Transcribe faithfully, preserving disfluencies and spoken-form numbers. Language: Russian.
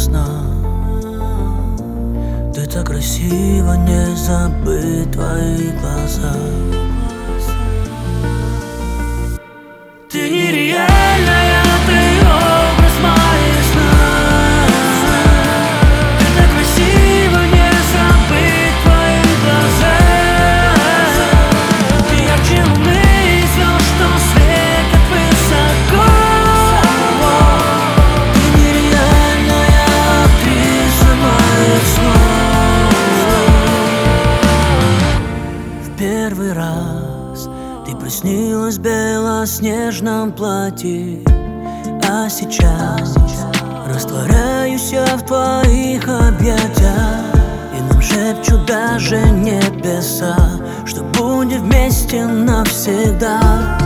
сна. Ты так красиво, не забыть твои глаза. Ты нереальная, ты образ моих снов. Ты так красиво, не забыть твои глаза. Ты ярче луны и звезд, что светят высоко. Ты нереальная актриса моих снов. В первый раз ты приснилась в белоснежном платье, а сейчас растворяюсь я в твоих объятиях. И нам шепчут даже небеса, что будем вместе навсегда.